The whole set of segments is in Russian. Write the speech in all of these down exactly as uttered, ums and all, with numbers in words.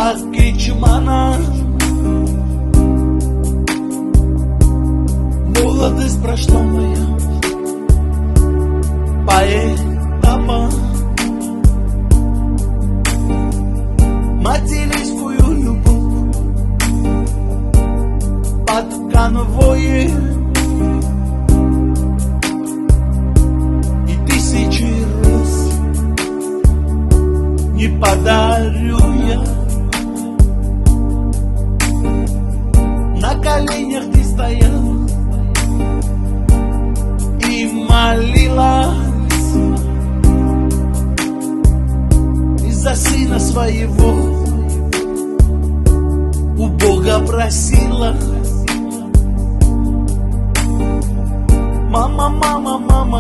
Акичмана. Молодость прошла моя по этапам. Материнскую любовь под конвоем и тысячи роз не подарю я. На коленях ты стоял и молилась, из-за сына своего у Бога просила. Мама, мама, мама,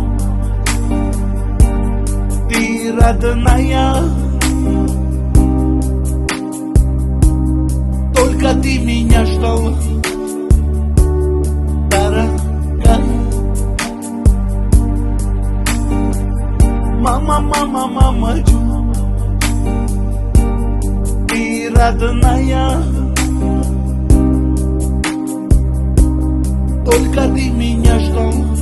ты родная, только ты меня ждала, дорогая. Мама, мама, мама, ты родная, только ты меня ждала.